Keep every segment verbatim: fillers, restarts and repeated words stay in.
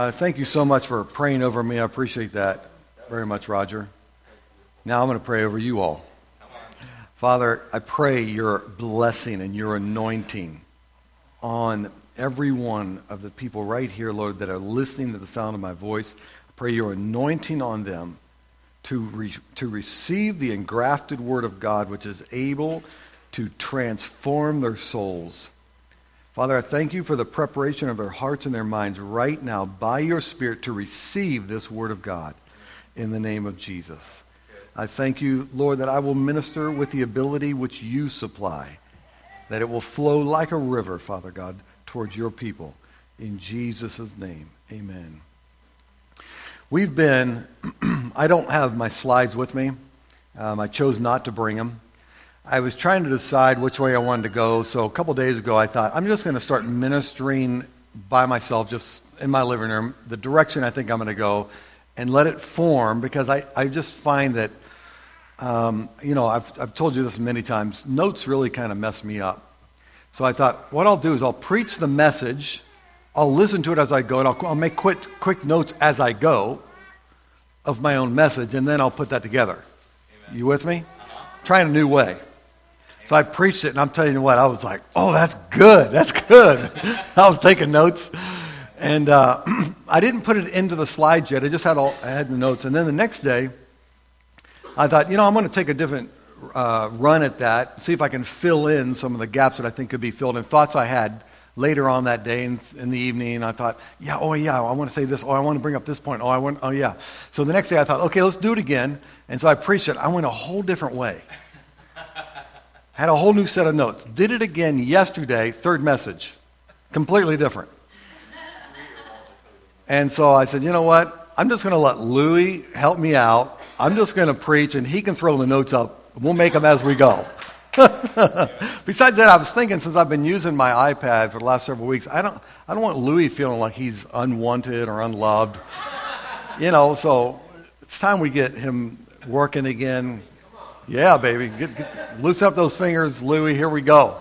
Uh, thank you so much for praying over me. I appreciate that very much, Roger. Now I'm going to pray over you all. Father, I pray your blessing and your anointing on every one of the people right here, Lord, that are listening to the sound of my voice. I pray your anointing on them to, re- to receive the engrafted word of God, which is able to transform their souls. Father, I thank you for the preparation of their hearts and their minds right now by your Spirit to receive this word of God in the name of Jesus. I thank you, Lord, that I will minister with the ability which you supply, that it will flow like a river, Father God, towards your people. In Jesus' name, amen. We've been, I don't have my slides with me. Um, I chose not to bring them. I was trying to decide which way I wanted to go, so a couple days ago I thought, I'm just going to start ministering by myself, just in my living room, the direction I think I'm going to go, and let it form, because I, I just find that, um, you know, I've, I've told you this many times, notes really kind of mess me up. So I thought, what I'll do is I'll preach the message, I'll listen to it as I go, and I'll, I'll make quick, quick notes as I go of my own message, and then I'll put that together. Amen. You with me? Uh-huh. Trying a new way. So I preached it, and I'm telling you what, I was like, oh, that's good, that's good. I was taking notes, and uh, I didn't put it into the slides yet. I just had all, I had the notes, and then the next day, I thought, you know, I'm going to take a different uh, run at that, see if I can fill in some of the gaps that I think could be filled in, thoughts I had later on that day in, in the evening. I thought, yeah, oh, yeah, I want to say this, oh, I want to bring up this point, oh, I want, oh, yeah. So the next day, I thought, okay, let's do it again, and so I preached it. I went a whole different way. Had a whole new set of notes. Did it again yesterday, third message. Completely different. And so I said, you know what? I'm just going to let Louie help me out. I'm just going to preach, and he can throw the notes up. We'll make them as we go. Besides that, I was thinking, since I've been using my iPad for the last several weeks, I don't, I don't want Louie feeling like he's unwanted or unloved. You know, so it's time we get him working again. Yeah, baby. Get, get, loosen up those fingers, Louie. Here we go.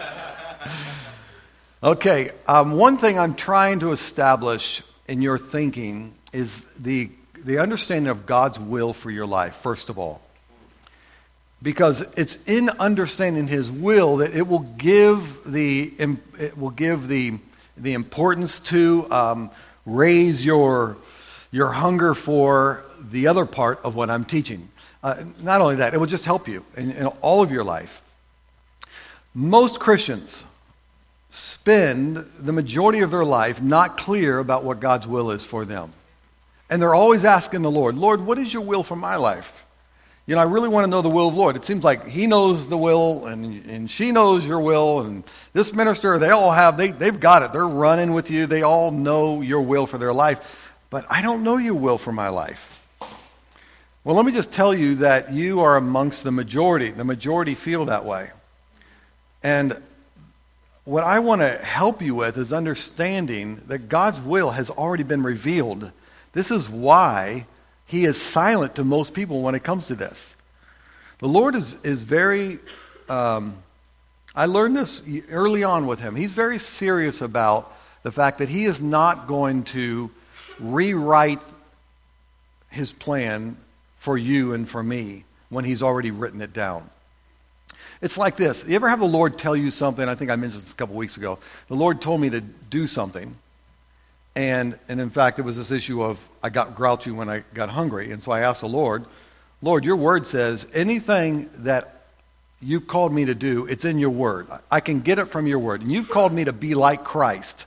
Okay. Um, one thing I'm trying to establish in your thinking is the the understanding of God's will for your life, first of all. Because it's in understanding His will that it will give the it will give the the importance to um, raise your your hunger for the other part of what I'm teaching. Uh, not only that, it will just help you in, in all of your life. Most Christians spend the majority of their life not clear about what God's will is for them. And they're always asking the Lord, Lord, what is your will for my life? You know, I really want to know the will of the Lord. It seems like He knows the will, and, and she knows your will, and this minister, they all have, they, they've got it. They're running with you. They all know your will for their life. But I don't know your will for my life. Well, let me just tell you that you are amongst the majority. The majority feel that way. And what I want to help you with is understanding that God's will has already been revealed. This is why He is silent to most people when it comes to this. The Lord is, is very, um, I learned this early on with Him. He's very serious about the fact that He is not going to rewrite His plan for you and for me when He's already written it down. It's like this. You ever have the Lord tell you something? I think I mentioned this a couple weeks ago. The Lord told me to do something. And, and in fact, it was this issue of I got grouchy when I got hungry. And so I asked the Lord, Lord, your word says anything that you called me to do, it's in your word. I can get it from your word. And you've called me to be like Christ.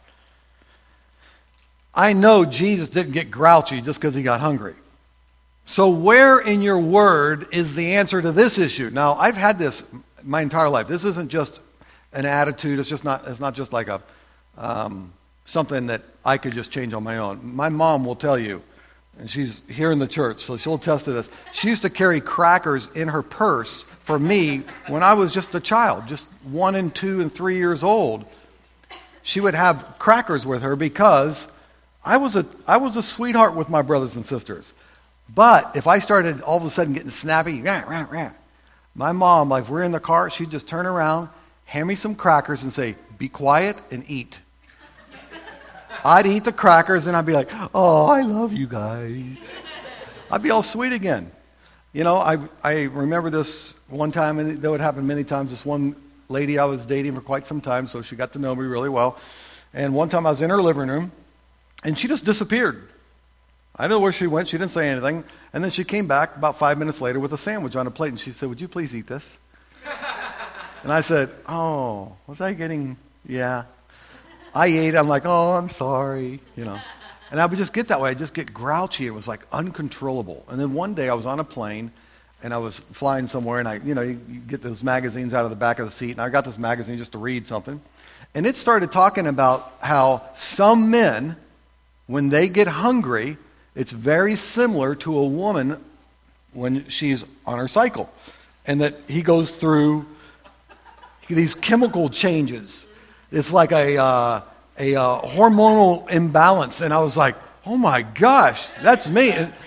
I know Jesus didn't get grouchy just because He got hungry. So where in your word is the answer to this issue? Now, I've had this my entire life. This isn't just an attitude. It's just not. It's not just like a um, something that I could just change on my own. My mom will tell you, and she's here in the church, so she'll attest to this. She used to carry crackers in her purse for me when I was just a child, just one and two and three years old. She would have crackers with her because I was a I was a sweetheart with my brothers and sisters. But if I started all of a sudden getting snappy, rah, rah, rah, my mom, like if we're in the car, she'd just turn around, hand me some crackers and say, be quiet and eat. I'd eat the crackers and I'd be like, oh, I love you guys. I'd be all sweet again. You know, I I remember this one time, and that would happen many times. This one lady I was dating for quite some time, so she got to know me really well. And one time I was in her living room, and she just disappeared. I don't know where she went. She didn't say anything. And then she came back about five minutes later with a sandwich on a plate, and she said, would you please eat this? And I said, oh, was I getting, yeah. I ate it. I'm like, oh, I'm sorry, you know. And I would just get that way. I'd just get grouchy. It was like uncontrollable. And then one day I was on a plane, and I was flying somewhere, and I, you know, you, you get those magazines out of the back of the seat, and I got this magazine just to read something. And it started talking about how some men, when they get hungry, it's very similar to a woman when she's on her cycle. And that he goes through these chemical changes. It's like a, uh, a uh, hormonal imbalance. And I was like, oh my gosh, that's me.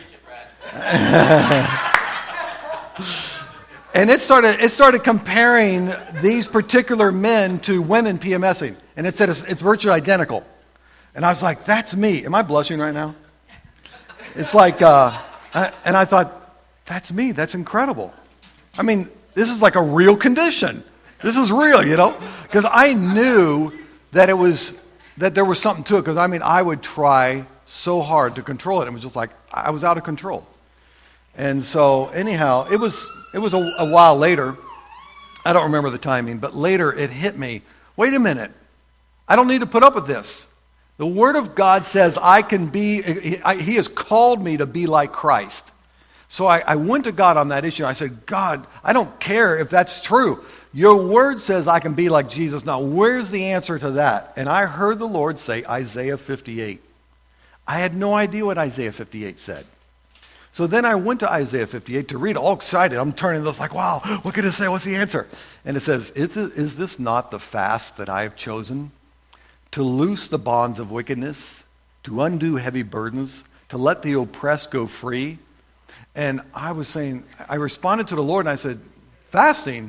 And it started, it started comparing these particular men to women PMSing. And it said it's, it's virtually identical. And I was like, that's me. Am I blushing right now? It's like, uh, I, and I thought, that's me. That's incredible. I mean, this is like a real condition. This is real, you know? Because I knew that it was, that there was something to it. Because, I mean, I would try so hard to control it. It was just like, I was out of control. And so, anyhow, it was, it was a, a while later. I don't remember the timing, but later it hit me. Wait a minute. I don't need to put up with this. The Word of God says I can be, He has called me to be like Christ. So I, I went to God on that issue. I said, God, I don't care if that's true. Your Word says I can be like Jesus. Now, where's the answer to that? And I heard the Lord say Isaiah fifty-eight. I had no idea what Isaiah fifty-eight said. So then I went to Isaiah fifty-eight to read, all excited. I'm turning this like, wow, what could it say? What's the answer? And it says, is, it, is this not the fast that I have chosen? To loose the bonds of wickedness, to undo heavy burdens, to let the oppressed go free. And I was saying, I responded to the Lord and I said, fasting?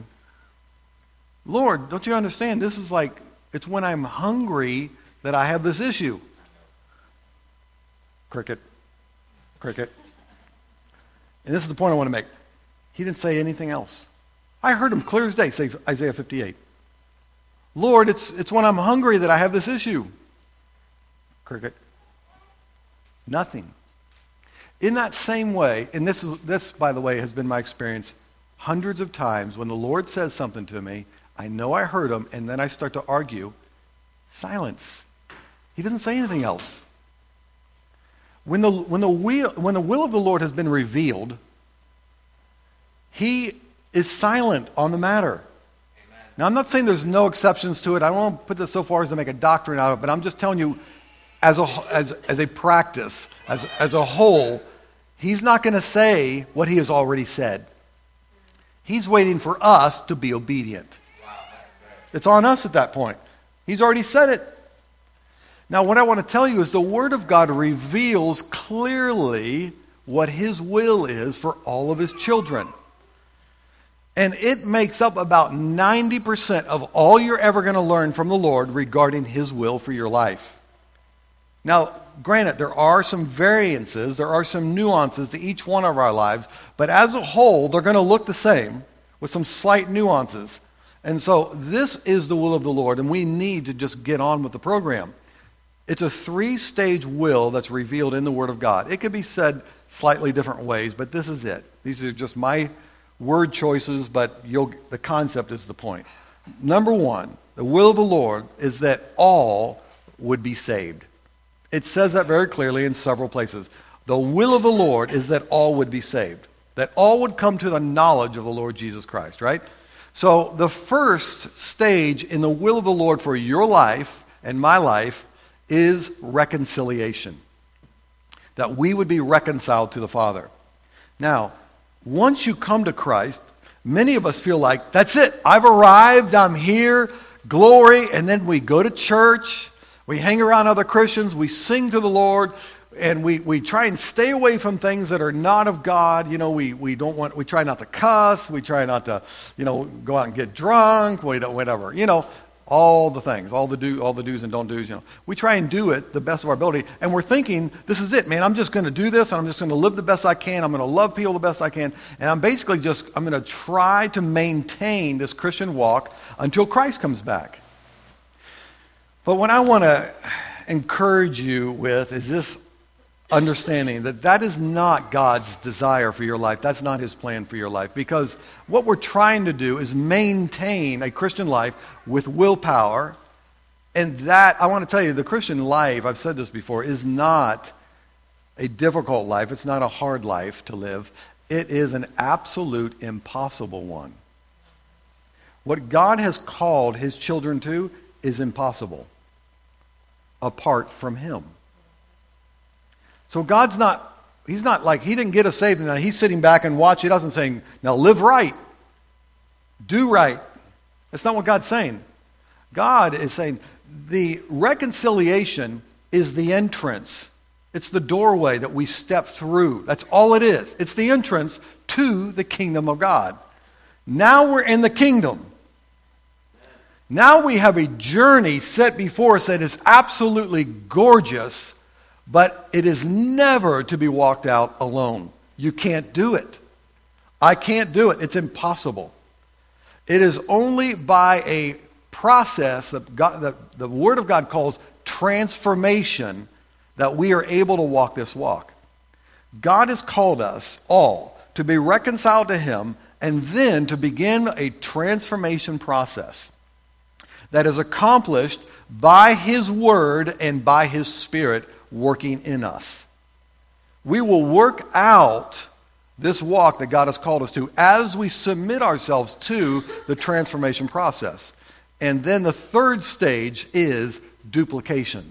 Lord, don't you understand? This is like, it's when I'm hungry that I have this issue. Cricket. Cricket. And this is the point I want to make. He didn't say anything else. I heard him clear as day say Isaiah fifty-eight. Lord, it's, it's when I'm hungry that I have this issue. Cricket. Nothing. In that same way, and this, is, this, by the way, has been my experience hundreds of times, when the Lord says something to me, I know I heard him, and then I start to argue, silence. He doesn't say anything else. When the, when the, will, when the will of the Lord has been revealed, he is silent on the matter. Now, I'm not saying there's no exceptions to it. I don't want to put this so far as to make a doctrine out of it, but I'm just telling you, as a, as, as a practice, as, as a whole, he's not going to say what he has already said. He's waiting for us to be obedient. Wow, that's great. It's on us at that point. He's already said it. Now, what I want to tell you is the Word of God reveals clearly what his will is for all of his children. And it makes up about ninety percent of all you're ever going to learn from the Lord regarding his will for your life. Now, granted, there are some variances, there are some nuances to each one of our lives, but as a whole, they're going to look the same with some slight nuances. And so this is the will of the Lord, and we need to just get on with the program. It's a three-stage will that's revealed in the Word of God. It could be said slightly different ways, but this is it. These are just my word choices, but you'll, the concept is the point. Number one, the will of the Lord is that all would be saved. It says that very clearly in several places. The will of the Lord is that all would be saved, that all would come to the knowledge of the Lord Jesus Christ, right? So the first stage in the will of the Lord for your life and my life is reconciliation, that we would be reconciled to the Father. Now, once you come to Christ, many of us feel like, that's it, I've arrived, I'm here, glory, and then we go to church, we hang around other Christians, we sing to the Lord, and we, we try and stay away from things that are not of God. You know, we, we don't want, we try not to cuss, we try not to, you know, go out and get drunk, whatever. You know, all the things, all the do, all the do's and don't do's. You know, we try and do it the best of our ability, and we're thinking, this is it, man. I'm just going to do this, and I'm just going to live the best I can. I'm going to love people the best I can, and I'm basically just I'm going to try to maintain this Christian walk until Christ comes back. But what I want to encourage you with is this understanding that that is not God's desire for your life. That's not his plan for your life. Because what we're trying to do is maintain a Christian life with willpower. And that, I want to tell you, the Christian life, I've said this before, is not a difficult life. It's not a hard life to live. It is an absolute impossible one. What God has called his children to is impossible apart from him. So God's not, he's not like, he didn't get us saved and he's sitting back and watching us and saying, now live right, do right. That's not what God's saying. God is saying the reconciliation is the entrance. It's the doorway that we step through. That's all it is. It's the entrance to the kingdom of God. Now we're in the kingdom. Now we have a journey set before us that is absolutely gorgeous, but it is never to be walked out alone. You can't do it. I can't do it. It's impossible. It is only by a process that, God, that the Word of God calls transformation that we are able to walk this walk. God has called us all to be reconciled to him and then to begin a transformation process that is accomplished by his Word and by his Spirit working in us. We will work out this walk that God has called us to as we submit ourselves to the transformation process. And then the third stage is duplication.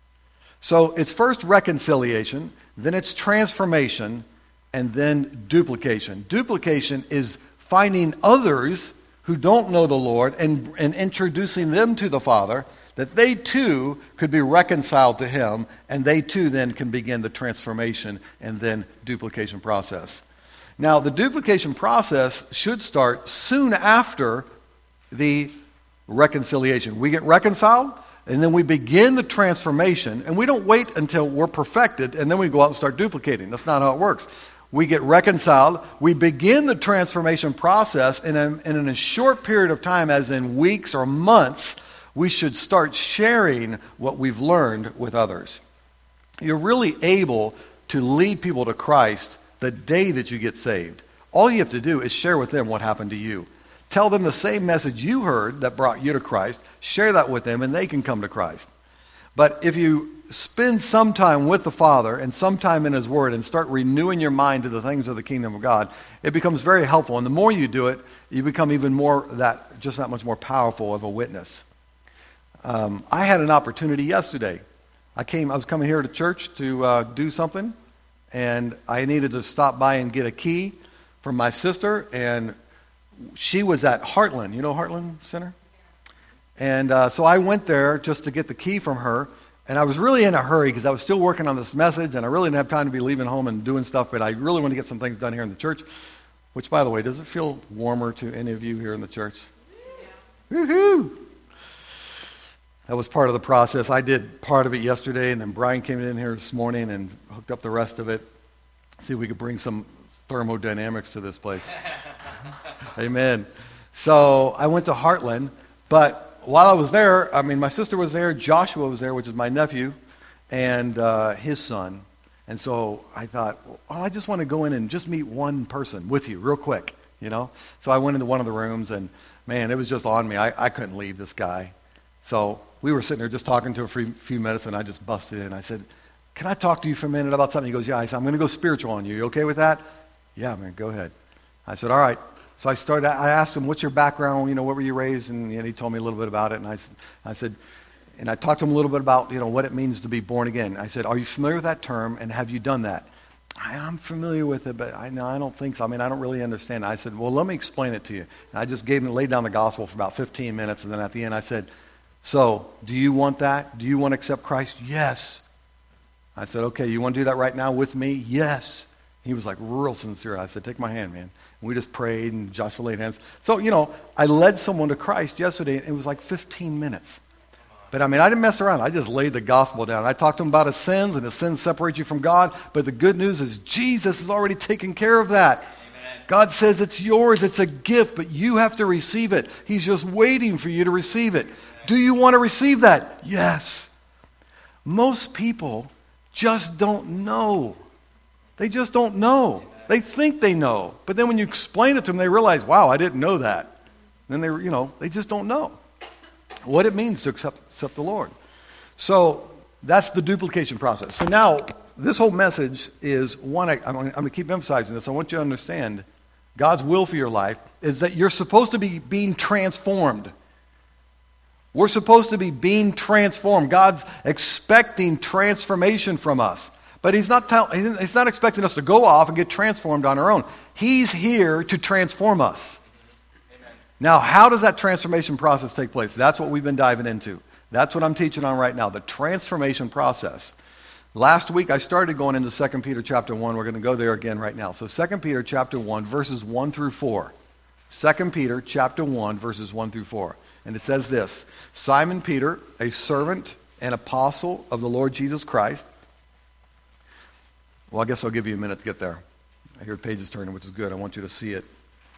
So it's first reconciliation, then it's transformation, and then duplication. Duplication is finding others who don't know the Lord and, and introducing them to the Father, that they too could be reconciled to him, and they too then can begin the transformation and then duplication process. Now, the duplication process should start soon after the reconciliation. We get reconciled, and then we begin the transformation, and we don't wait until we're perfected, and then we go out and start duplicating. That's not how it works. We get reconciled, we begin the transformation process, and in, and in a short period of time, as in weeks or months, we should start sharing what we've learned with others. You're really able to lead people to Christ the day that you get saved. All you have to do is share with them what happened to you. Tell them the same message you heard that brought you to Christ. Share that with them, and they can come to Christ. But if you spend some time with the Father and some time in his Word and start renewing your mind to the things of the kingdom of God, it becomes very helpful. And the more you do it, you become even more that, just that much more powerful of a witness. Um, I had an opportunity yesterday. I came. I was coming here to church to uh, do something, and I needed to stop by and get a key from my sister, and she was at Heartland. You know Heartland Center? And uh, so I went there just to get the key from her, and I was really in a hurry because I was still working on this message, and I really didn't have time to be leaving home and doing stuff, but I really want to get some things done here in the church, which, by the way, does it feel warmer to any of you here in the church? Yeah. Woohoo! That was part of the process. I did part of it yesterday, and then Brian came in here this morning and hooked up the rest of it. See if we could bring some thermodynamics to this place. Amen. So I went to Heartland, but while I was there, I mean, my sister was there, Joshua was there, which is my nephew, and uh, his son. And so I thought, well, I just want to go in and just meet one person with you real quick, you know? So I went into one of the rooms, and man, it was just on me. I, I couldn't leave this guy. So we were sitting there just talking to him for a few minutes, and I just busted in. I said, can I talk to you for a minute about something? He goes, yeah. I said, I'm going to go spiritual on you. You okay with that? Yeah, man, go ahead. I said, all right. So I started, I asked him, what's your background? You know, where were you raised? And, and he told me a little bit about it. And I, I said, and I talked to him a little bit about, you know, what it means to be born again. I said, are you familiar with that term? And have you done that? I, I'm familiar with it, but I no, I don't think so. I mean, I don't really understand. I said, well, let me explain it to you. And I just gave him, laid down the gospel for about fifteen minutes. And then at the end, I said, so do you want that? Do you want to accept Christ? Yes. I said, okay, you want to do that right now with me? Yes. He was like real sincere. I said, take my hand, man. And we just prayed, and Joshua laid hands. So, you know, I led someone to Christ yesterday, and it was like fifteen minutes. But, I mean, I didn't mess around. I just laid the gospel down. I talked to him about his sins, and his sins separate you from God. But the good news is Jesus has already taken care of that. Amen. God says it's yours. It's a gift, but you have to receive it. He's just waiting for you to receive it. Amen. Do you want to receive that? Yes. Most people just don't know. They just don't know. Amen. They think they know. But then when you explain it to them, they realize, wow, I didn't know that. And then they, you know, they just don't know what it means to accept, accept the Lord. So that's the duplication process. So now, this whole message is one, I, I'm, I'm going to keep emphasizing this. I want you to understand God's will for your life is that you're supposed to be being transformed. We're supposed to be being transformed. God's expecting transformation from us. But he's not, tell, he's not expecting us to go off and get transformed on our own. He's here to transform us. Now, how does that transformation process take place? That's what we've been diving into. That's what I'm teaching on right now, the transformation process. Last week, I started going into Second Peter chapter one. We're going to go there again right now. So Second Peter chapter one, verses one through four. Second Peter chapter one, verses one through four. And it says this, Simon Peter, a servant and apostle of the Lord Jesus Christ. Well, I guess I'll give you a minute to get there. I hear pages turning, which is good. I want you to see it.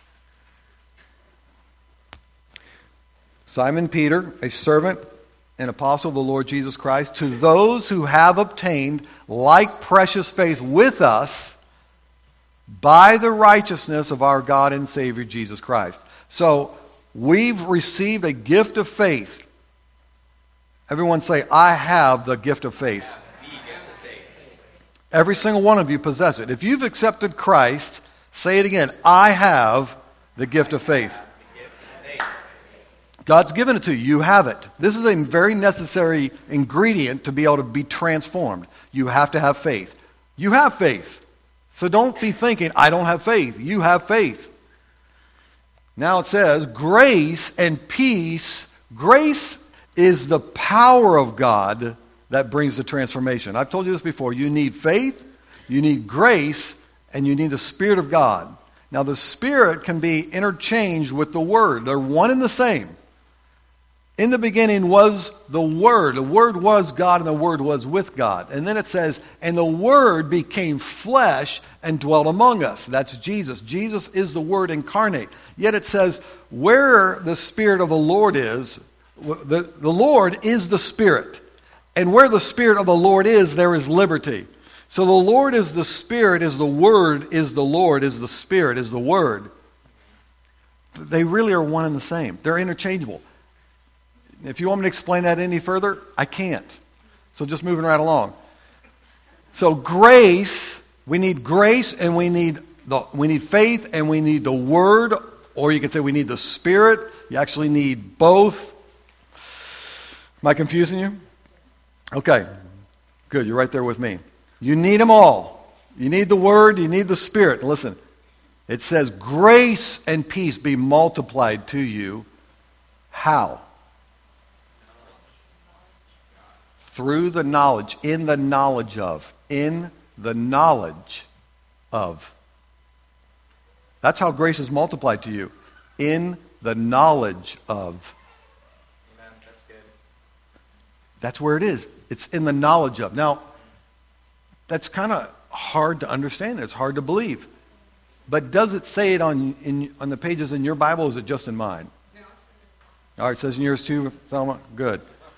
Simon Peter, a servant and apostle of the Lord Jesus Christ, to those who have obtained like precious faith with us by the righteousness of our God and Savior Jesus Christ. So we've received a gift of faith. Everyone say, I have the gift of faith. Every single one of you possess it. If you've accepted Christ, say it again, I have the gift of faith. God's given it to you. You have it. This is a very necessary ingredient to be able to be transformed. You have to have faith. You have faith. So don't be thinking, I don't have faith. You have faith. Now it says, grace and peace. Grace is the power of God that brings the transformation. I've told you this before. You need faith, you need grace, and you need the Spirit of God. Now the Spirit can be interchanged with the Word. They're one and the same. In the beginning was the Word. The Word was God, and the Word was with God. And then it says, and the Word became flesh and dwelt among us. That's Jesus. Jesus is the Word incarnate. Yet it says, where the Spirit of the Lord is, the, the Lord is the Spirit. And where the Spirit of the Lord is, there is liberty. So the Lord is the Spirit, is the Word, is the Lord, is the Spirit, is the Word. They really are one and the same. They're interchangeable. If you want me to explain that any further, I can't. So just moving right along. So grace, we need grace and we need the, we need faith and we need the Word, or you could say we need the Spirit. You actually need both. Am I confusing you? Okay, good. You're right there with me. You need them all. You need the Word, you need the Spirit. Listen, it says grace and peace be multiplied to you. How? Through the knowledge, in the knowledge of, in the knowledge of. That's how grace is multiplied to you. In the knowledge of. Amen. That's good. That's where it is. It's in the knowledge of. Now, that's kind of hard to understand. It's hard to believe. But does it say it on in, on the pages in your Bible, or is it just in mine? No. All right, it says in yours too, Thelma? Good.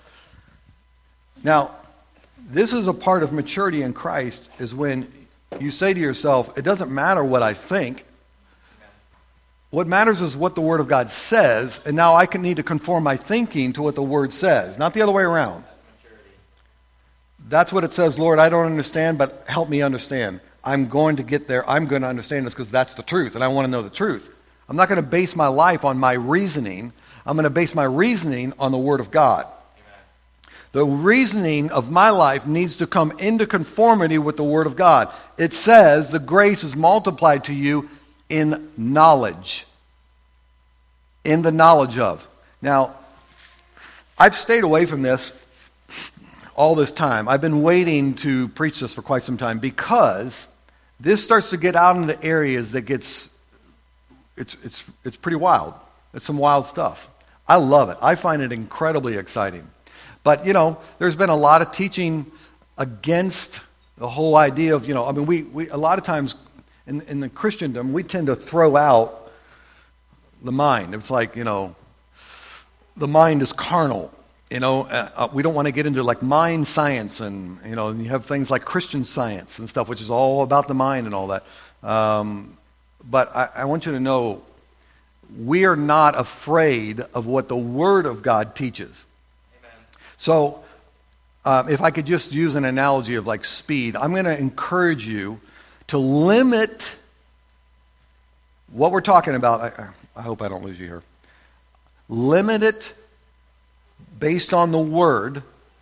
Now, this is a part of maturity in Christ, is when you say to yourself, it doesn't matter what I think. What matters is what the Word of God says, and now I can need to conform my thinking to what the Word says, not the other way around. That's what it says, Lord, I don't understand, but help me understand. I'm going to get there. I'm going to understand this because that's the truth, and I want to know the truth. I'm not going to base my life on my reasoning. I'm going to base my reasoning on the Word of God. The reasoning of my life needs to come into conformity with the Word of God. It says the grace is multiplied to you in knowledge. In the knowledge of. Now, I've stayed away from this all this time. I've been waiting to preach this for quite some time because this starts to get out into areas that gets, it's, it's, it's pretty wild. It's some wild stuff. I love it. I find it incredibly exciting. But, you know, there's been a lot of teaching against the whole idea of, you know, I mean, we, we a lot of times in, in the Christendom, we tend to throw out the mind. It's like, you know, the mind is carnal. You know, uh, we don't want to get into like mind science, and you know, and you have things like Christian Science and stuff, which is all about the mind and all that. Um, but I, I want you to know, we are not afraid of what the Word of God teaches. Amen. So, um, if I could just use an analogy of like speed, I'm going to encourage you to limit what we're talking about. I, I hope I don't lose you here. Limit it based on the Word.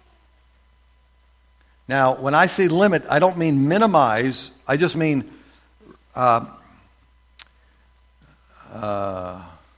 Now, when I say limit, I don't mean minimize. I just mean uh, uh,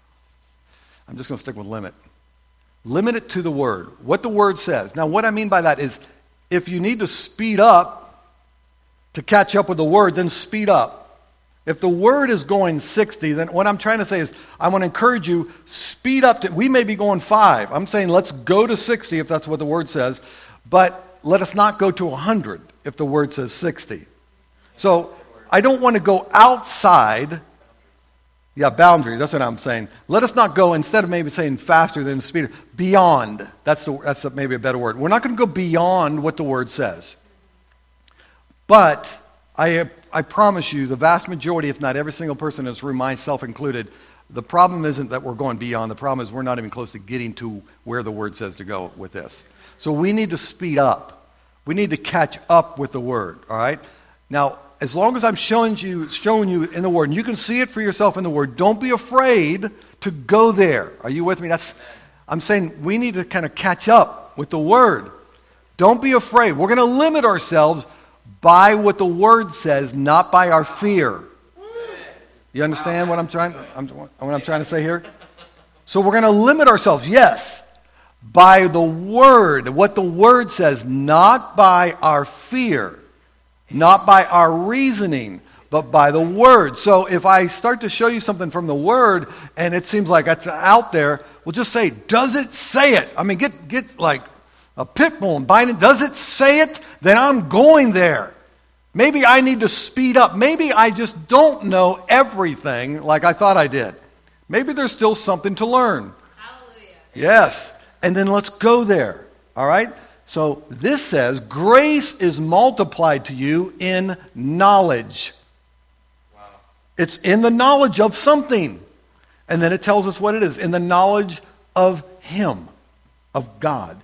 I'm just going to stick with limit. Limit it to the Word. What the Word says. Now, what I mean by that is, if you need to speed up to catch up with the Word, then speed up. If the Word is going sixty, then what I'm trying to say is, I want to encourage you, speed up to, we may be going five. I'm saying let's go to sixty if that's what the Word says, but let us not go to one hundred if the Word says sixty. So I don't want to go outside, yeah, boundary, that's what I'm saying. Let us not go, instead of maybe saying faster than speed, beyond. That's, the, that's maybe a better word. We're not going to go beyond what the Word says. But I I promise you, the vast majority, if not every single person in this room, myself included, the problem isn't that we're going beyond. The problem is we're not even close to getting to where the Word says to go with this. So we need to speed up. We need to catch up with the Word, all right? Now, as long as I'm showing you, showing you in the Word, and you can see it for yourself in the Word, don't be afraid to go there. Are you with me? That's, I'm saying we need to kind of catch up with the Word. Don't be afraid. We're going to limit ourselves by what the Word says, not by our fear. You understand what I'm trying, I'm, what I'm trying to say here? So we're going to limit ourselves, yes, by the Word, what the Word says, not by our fear, not by our reasoning, but by the Word. So if I start to show you something from the Word and it seems like it's out there, well, just say, does it say it? I mean, get get like a pit bull and bind it. Does it say it? Then I'm going there. Maybe I need to speed up. Maybe I just don't know everything like I thought I did. Maybe there's still something to learn. Hallelujah. Yes. And then let's go there. All right? So this says, grace is multiplied to you in knowledge. Wow. It's in the knowledge of something. And then it tells us what it is. In the knowledge of Him, of God.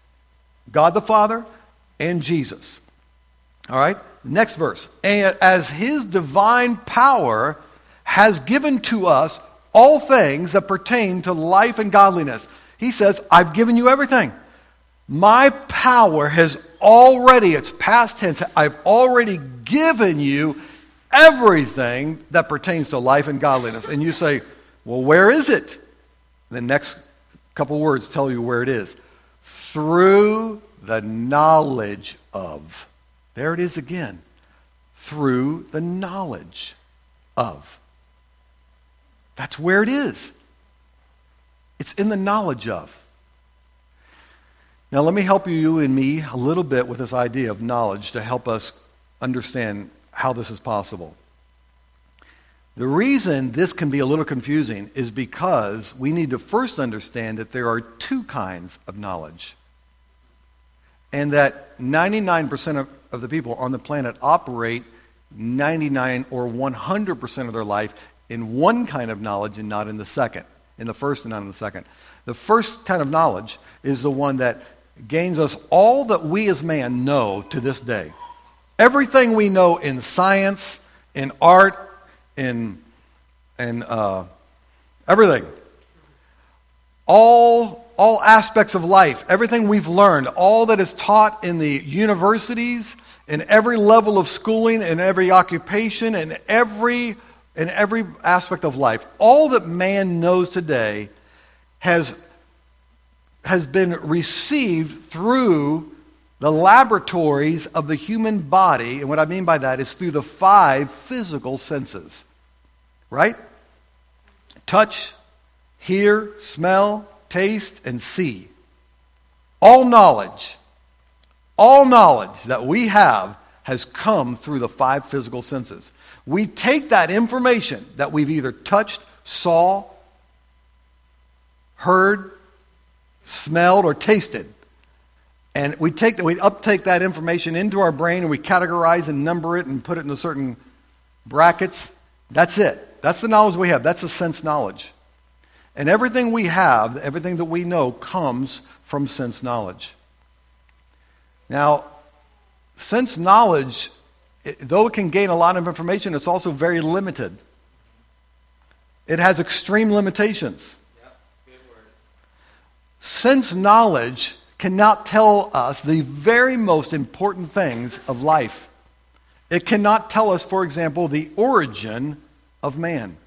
God the Father and Jesus. All right? Next verse. And as His divine power has given to us all things that pertain to life and godliness. He says, I've given you everything. My power has already, it's past tense, I've already given you everything that pertains to life and godliness. And you say, well, where is it? The next couple words tell you where it is. Through the knowledge of. There it is again. Through the knowledge of. That's where it is. It's in the knowledge of. Now let me help you and me a little bit with this idea of knowledge to help us understand how this is possible. The reason this can be a little confusing is because we need to first understand that there are two kinds of knowledge. And that ninety-nine percent of, of the people on the planet operate ninety-nine or one hundred percent of their life in one kind of knowledge and not in the second. In the first and not in the second. The first kind of knowledge is the one that gains us all that we as man know to this day. Everything we know in science, in art, in, in uh, everything. All, all aspects of life, everything we've learned, all that is taught in the universities, in every level of schooling, in every occupation, in every, in every aspect of life, all that man knows today has, has been received through the laboratories of the human body, and what I mean by that is through the five physical senses, right? Touch, hear, smell, taste, and see. All knowledge, all knowledge that we have has come through the five physical senses. We take that information that we've either touched, saw, heard, smelled, or tasted, and we take that, we uptake that information into our brain, and we categorize and number it and put it into certain brackets. That's it. That's the knowledge we have. That's the sense knowledge. And everything we have, everything that we know, comes from sense knowledge. Now, sense knowledge, it, though it can gain a lot of information, it's also very limited. It has extreme limitations. Yep, good word. Sense knowledge cannot tell us the very most important things of life. It cannot tell us, for example, the origin of man.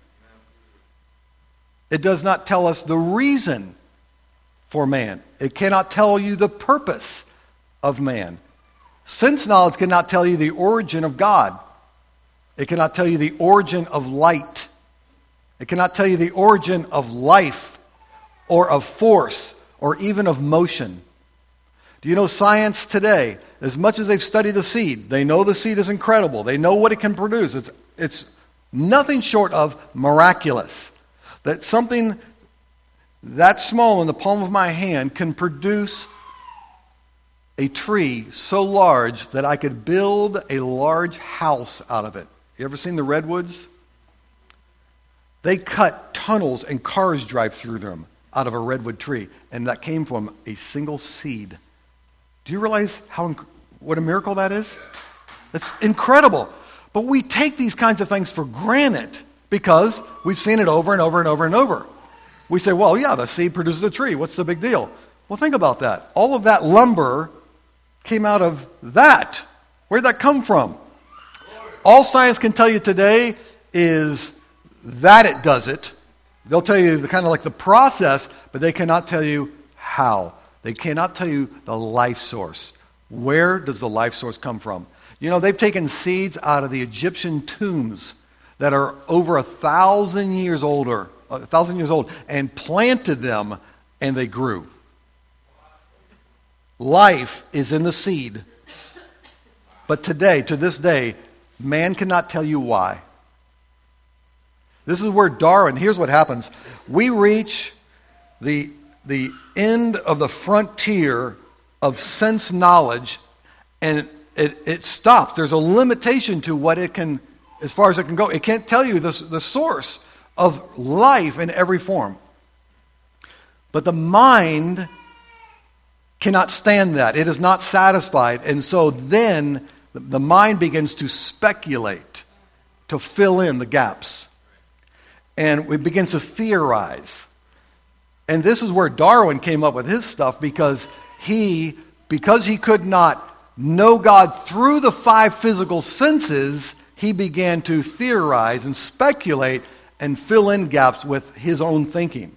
It does not tell us the reason for man. It cannot tell you the purpose of man. Sense knowledge cannot tell you the origin of God. It cannot tell you the origin of light. It cannot tell you the origin of life or of force or even of motion. Do you know science today, as much as they've studied the seed, they know the seed is incredible. They know what it can produce. It's, it's nothing short of miraculous. That something that small in the palm of my hand can produce a tree so large that I could build a large house out of it. You ever seen the redwoods? They cut tunnels and cars drive through them out of a redwood tree, and that came from a single seed. Do you realize how what a miracle that is? It's incredible. But we take these kinds of things for granted because we've seen it over and over and over and over. We say, well, yeah, the seed produces a tree. What's the big deal? Well, think about that. All of that lumber came out of that. Where'd that come from? All science can tell you today is that it does it. They'll tell you the kind of like the process, but they cannot tell you how. They cannot tell you the life source. Where does the life source come from? You know, they've taken seeds out of the Egyptian tombs that are over a thousand years older, a thousand years old, and planted them, and they grew. Life is in the seed. But today, to this day, man cannot tell you why. This is where Darwin, here's what happens. We reach the, the end of the frontier of sense knowledge, and it, it stops. There's a limitation to what it can, as far as it can go. It can't tell you the, the source of life in every form. But the mind cannot stand that. It is not satisfied. And so then the mind begins to speculate, to fill in the gaps. And it begins to theorize. And this is where Darwin came up with his stuff, because he, because he could not know God through the five physical senses, he began to theorize and speculate and fill in gaps with his own thinking.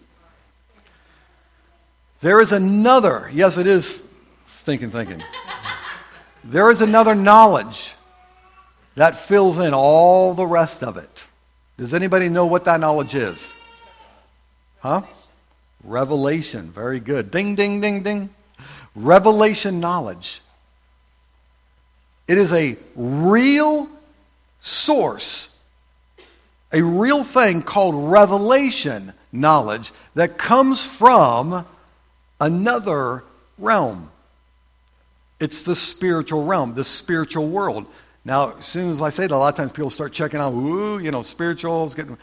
There is another, yes, it is stinking thinking. There is another knowledge that fills in all the rest of it. Does anybody know what that knowledge is? Huh? Revelation. Very good. Ding, ding, ding, ding. Revelation knowledge. It is a real source, a real thing called revelation knowledge that comes from another realm. It's the spiritual realm, the spiritual world. Now, as soon as I say that, a lot of times people start checking out, ooh, you know, spirituals getting.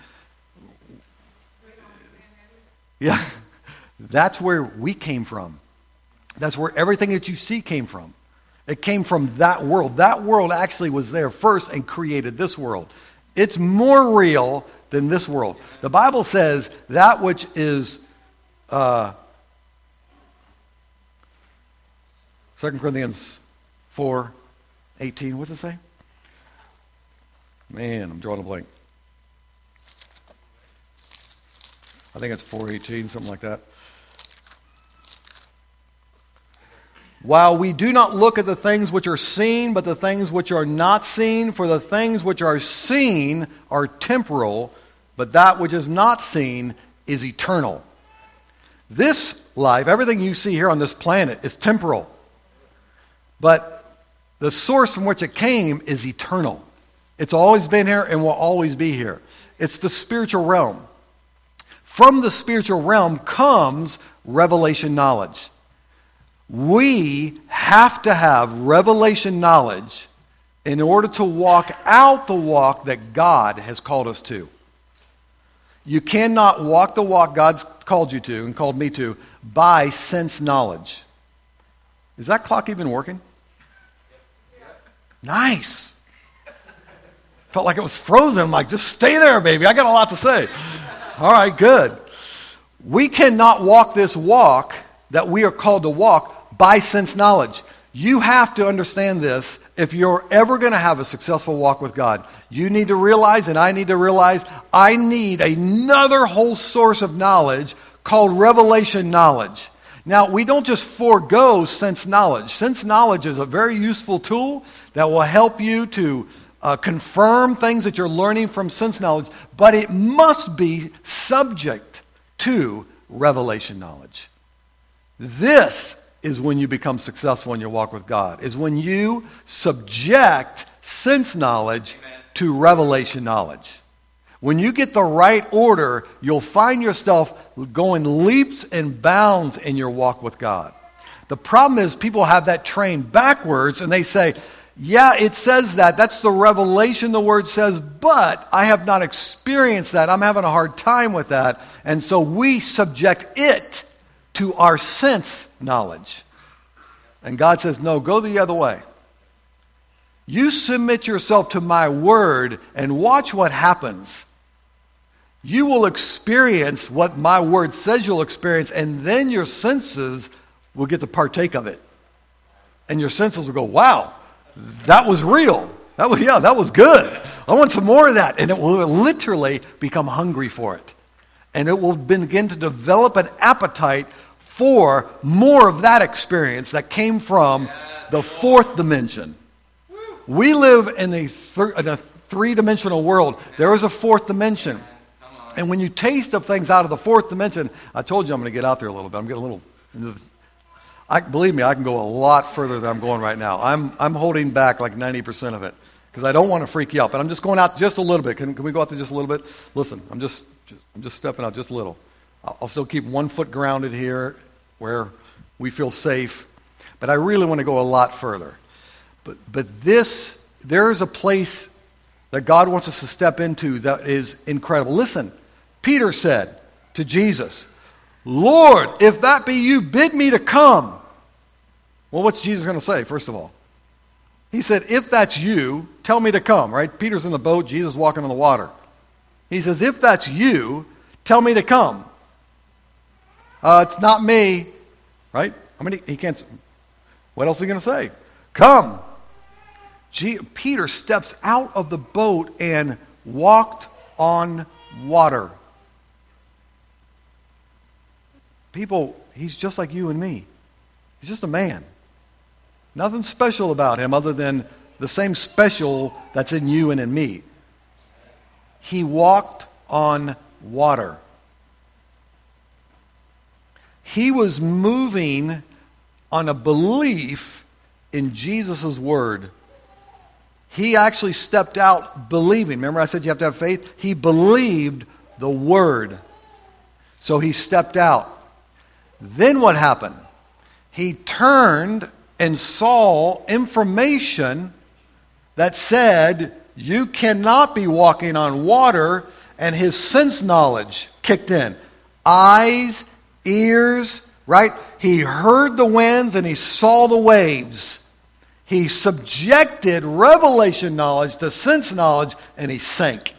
Yeah, that's where we came from. That's where everything that you see came from. It came from that world. That world actually was there first and created this world. It's more real than this world. The Bible says that which is uh, Second Corinthians four eighteen. What's it say? Man, I'm drawing a blank. I think it's four eighteen, something like that. While we do not look at the things which are seen, but the things which are not seen, for the things which are seen are temporal, but that which is not seen is eternal. This life, everything you see here on this planet, is temporal. But the source from which it came is eternal. It's always been here and will always be here. It's the spiritual realm. From the spiritual realm comes revelation knowledge. We have to have revelation knowledge in order to walk out the walk that God has called us to. You cannot walk the walk God's called you to and called me to by sense knowledge. Is that clock even working? Nice. Felt like it was frozen. I'm like, just stay there, baby. I got a lot to say. All right, good. We cannot walk this walk that we are called to walk by sense knowledge. You have to understand this. If you're ever going to have a successful walk with God, you need to realize, and I need to realize, I need another whole source of knowledge called revelation knowledge. Now, we don't just forego sense knowledge. Sense knowledge is a very useful tool that will help you to uh, confirm things that you're learning from sense knowledge, but it must be subject to revelation knowledge. This is when you become successful in your walk with God, is when you subject sense knowledge Amen. To revelation knowledge. When you get the right order, you'll find yourself going leaps and bounds in your walk with God. The problem is people have that trained backwards and they say, yeah, it says that. That's the revelation the word says, but I have not experienced that. I'm having a hard time with that. And so we subject it to our sense knowledge. And God says, no, go the other way. You submit yourself to my word and watch what happens. You will experience what my word says you'll experience, and then your senses will get to partake of it. And your senses will go, wow, that was real. That was, yeah, that was good. I want some more of that. And it will literally become hungry for it. And it will begin to develop an appetite for more of that experience that came from the fourth dimension. We live in a, th- in a three-dimensional world. There is a fourth dimension. And when you taste of things out of the fourth dimension, I told you I'm going to get out there a little bit. I'm getting a little... Into the, I, believe me, I can go a lot further than I'm going right now. I'm, I'm holding back like ninety percent of it because I don't want to freak you out. But I'm just going out just a little bit. Can, can we go out there just a little bit? Listen, I'm just, just I'm just stepping out just a little. I'll, I'll still keep one foot grounded here where we feel safe. But I really want to go a lot further. But but this, there is a place that God wants us to step into that is incredible. Listen, Peter said to Jesus, Lord, if that be you, bid me to come. Well, what's Jesus going to say, first of all? He said, if that's you, tell me to come, right? Peter's in the boat, Jesus walking on the water. He says, if that's you, tell me to come. Uh, it's not me, right? I mean, he, he can't, what else is he going to say? Come. G- Peter steps out of the boat and walked on water. People, he's just like you and me. He's just a man. Nothing special about him other than the same special that's in you and in me. He walked on water. He was moving on a belief in Jesus' word. He actually stepped out believing. Remember I said you have to have faith? He believed the word. So he stepped out. Then what happened? He turned and saw information that said you cannot be walking on water, and his sense knowledge kicked in. Eyes, ears, right? He heard the winds and he saw the waves. He subjected revelation knowledge to sense knowledge, and he sank.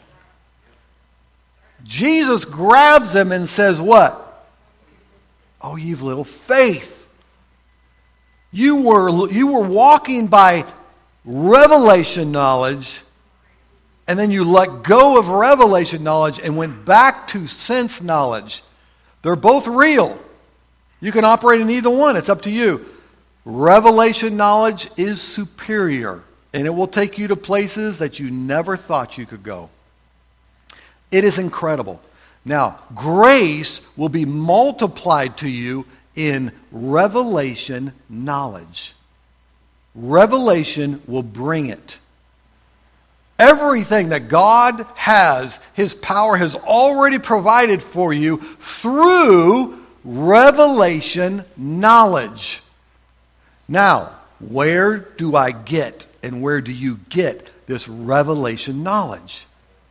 Jesus grabs him and says what? Oh, you've little faith. You were, you were walking by revelation knowledge, and then you let go of revelation knowledge and went back to sense knowledge. They're both real. You can operate in either one. It's up to you. Revelation knowledge is superior, and it will take you to places that you never thought you could go. It is incredible. Now, grace will be multiplied to you in revelation knowledge. Revelation will bring it. Everything that God has, His power has already provided for you through revelation knowledge. Now, where do I get and where do you get this revelation knowledge?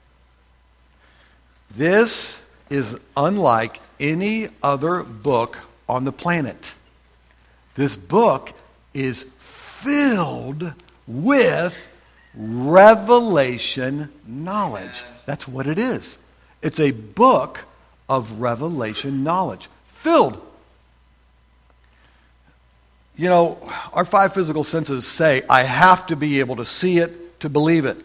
This is unlike any other book on the planet. This book is filled with revelation knowledge. That's what it is. It's a book of revelation knowledge. Filled. You know, our five physical senses say, I have to be able to see it to believe it.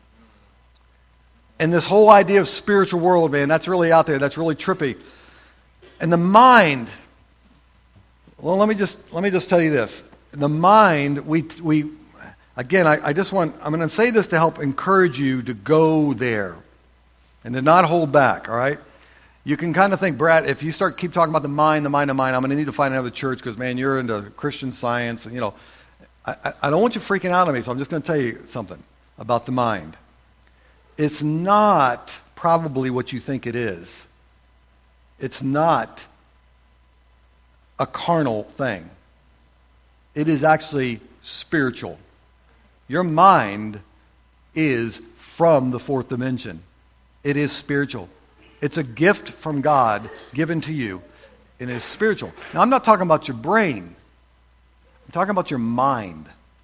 And this whole idea of spiritual world, man, that's really out there. That's really trippy. And the mind, well, let me just let me just tell you this. The mind, we we again, I, I just want, I'm going to say this to help encourage you to go there and to not hold back, all right? You can kind of think, Brad, if you start keep talking about the mind, the mind, the mind, I'm going to need to find another church because, man, you're into Christian Science. And, you know, I, I, I don't want you freaking out on me, so I'm just going to tell you something about the mind. It's not probably what you think it is. It's not a carnal thing. It is actually spiritual. Your mind is from the fourth dimension. It is spiritual. It's a gift from God given to you, and it is spiritual. Now, I'm not talking about your brain. I'm talking about your mind.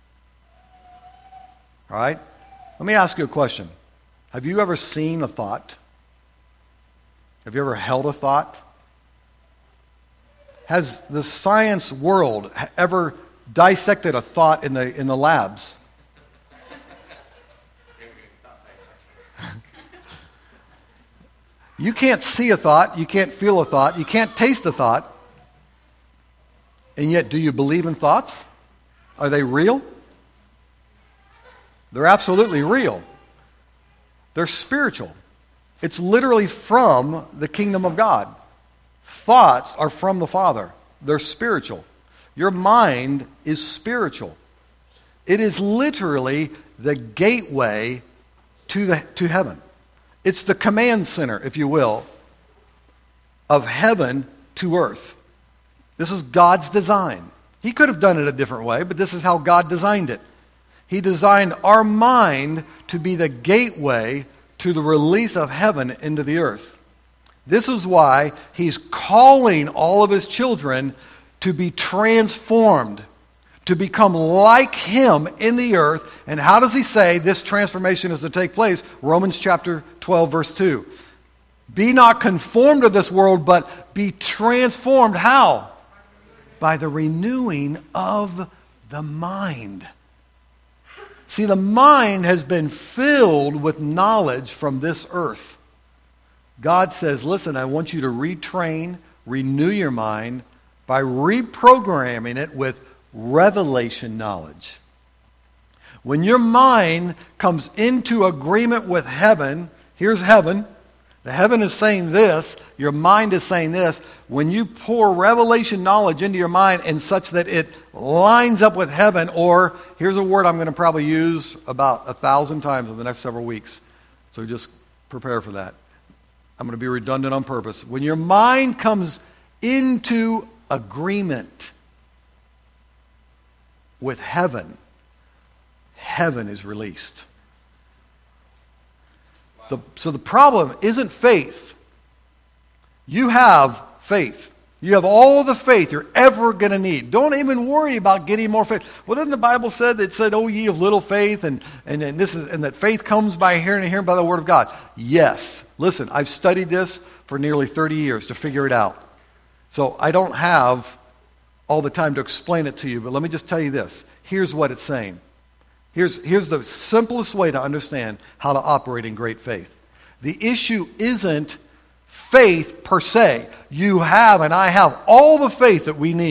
All right? Let me ask you a question. Have you ever seen a thought? Have you ever held a thought? Has the science world ever dissected a thought in the in the labs? You can't see a thought, you can't feel a thought, you can't taste a thought. And yet, do you believe in thoughts? Are they real? They're absolutely real. They're spiritual. It's literally from the kingdom of God. Thoughts are from the Father. They're spiritual. Your mind is spiritual. It is literally the gateway to the to heaven. It's the command center, if you will, of heaven to earth. This is God's design. He could have done it a different way, but this is how God designed it. He designed our mind to be the gateway to the release of heaven into the earth. This is why He's calling all of His children to be transformed, to become like Him in the earth. And how does He say this transformation is to take place? Romans chapter twelve, verse two. Be not conformed to this world, but be transformed. How? By the renewing of the mind. See, the mind has been filled with knowledge from this earth. God says, listen, I want you to retrain, renew your mind by reprogramming it with revelation knowledge. When your mind comes into agreement with heaven, here's heaven. The heaven is saying this, your mind is saying this. When you pour revelation knowledge into your mind in such that it lines up with heaven, or here's a word I'm going to probably use about a thousand times in the next several weeks. So just prepare for that. I'm going to be redundant on purpose. When your mind comes into agreement with heaven, heaven is released. The, so the problem isn't faith. You have faith. You have all the faith you're ever going to need. Don't even worry about getting more faith. Well, didn't the Bible say it said, "Oh, ye of little faith," and and and this is and that faith comes by hearing and hearing by the word of God. Yes. Listen, I've studied this for nearly thirty years to figure it out. So I don't have all the time to explain it to you, but let me just tell you this. Here's what it's saying. Here's, here's the simplest way to understand how to operate in great faith. The issue isn't faith per se. You have and I have all the faith that we need.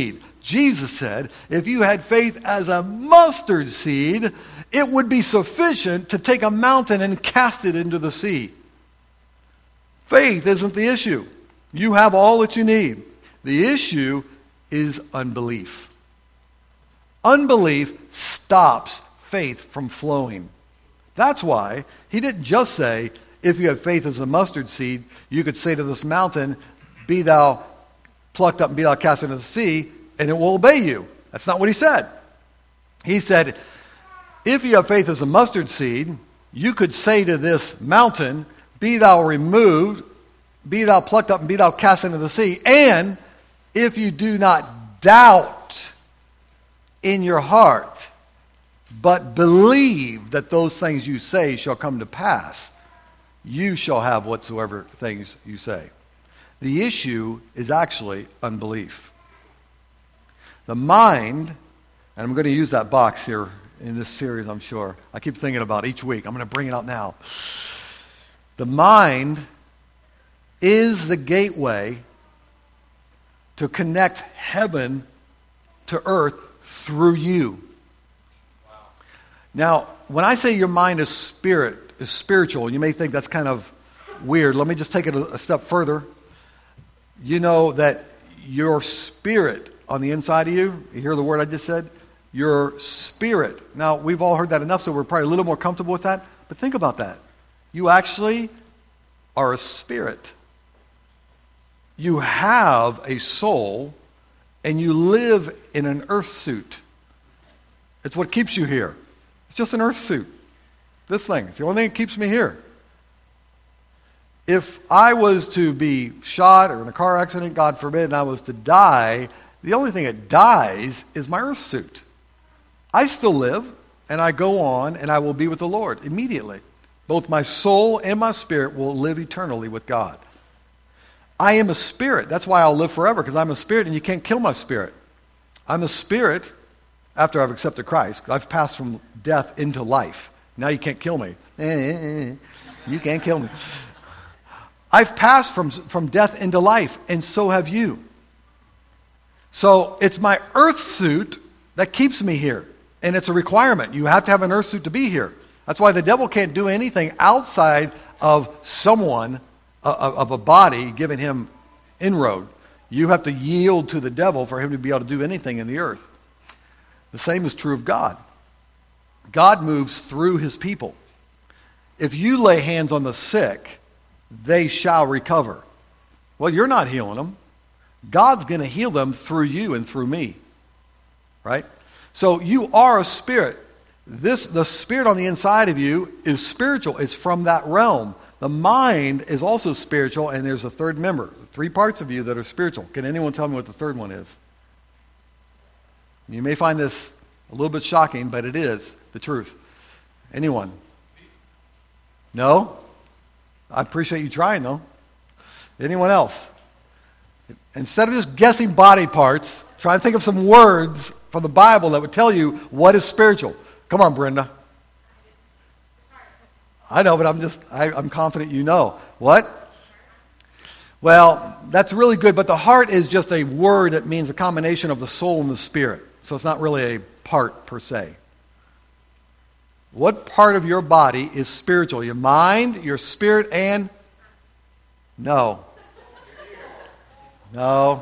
Jesus said, if you had faith as a mustard seed, it would be sufficient to take a mountain and cast it into the sea. Faith isn't the issue. You have all that you need. The issue is unbelief. Unbelief stops faith from flowing. That's why he didn't just say, if you have faith as a mustard seed, you could say to this mountain, be thou plucked up and be thou cast into the sea, and it will obey you. That's not what he said. He said, if you have faith as a mustard seed, you could say to this mountain, be thou removed, be thou plucked up and be thou cast into the sea, and if you do not doubt in your heart, but believe that those things you say shall come to pass, you shall have whatsoever things you say. The issue is actually unbelief. The mind, and I'm going to use that box here in this series, I'm sure. I keep thinking about it each week. I'm going to bring it out now. The mind is the gateway to connect heaven to earth through you. Wow. Now, when I say your mind is spirit, is spiritual, you may think that's kind of weird. Let me just take it a, a step further. You know that your spirit on the inside of you, you hear the word I just said? Your spirit. Now, we've all heard that enough, so we're probably a little more comfortable with that. But think about that. You actually are a spirit. You have a soul, and you live in an earth suit. It's what keeps you here. It's just an earth suit. This thing. It's the only thing that keeps me here. If I was to be shot or in a car accident, God forbid, and I was to die, the only thing that dies is my earth suit. I still live, and I go on, and I will be with the Lord immediately. Both my soul and my spirit will live eternally with God. I am a spirit. That's why I'll live forever, because I'm a spirit, and you can't kill my spirit. I'm a spirit after I've accepted Christ. I've passed from death into life. Now you can't kill me. You can't kill me. I've passed from, from death into life, and so have you. So it's my earth suit that keeps me here, and it's a requirement. You have to have an earth suit to be here. That's why the devil can't do anything outside of someone, uh, of a body, giving him inroad. You have to yield to the devil for him to be able to do anything in the earth. The same is true of God. God moves through his people. If you lay hands on the sick, they shall recover. Well, you're not healing them. God's going to heal them through you and through me. Right? So you are a spirit. This, the spirit on the inside of you is spiritual. It's from that realm. The mind is also spiritual, and there's a third member. Three parts of you that are spiritual. Can anyone tell me what the third one is? You may find this a little bit shocking, but it is the truth. Anyone? No? I appreciate you trying, though. Anyone else? Instead of just guessing body parts, try and think of some words from the Bible that would tell you what is spiritual. Come on, Brenda. I know, but I'm just, I, I'm confident you know. What? Well, that's really good, but the heart is just a word that means a combination of the soul and the spirit. So it's not really a part per se. What part of your body is spiritual? Your mind, your spirit, and? No. No.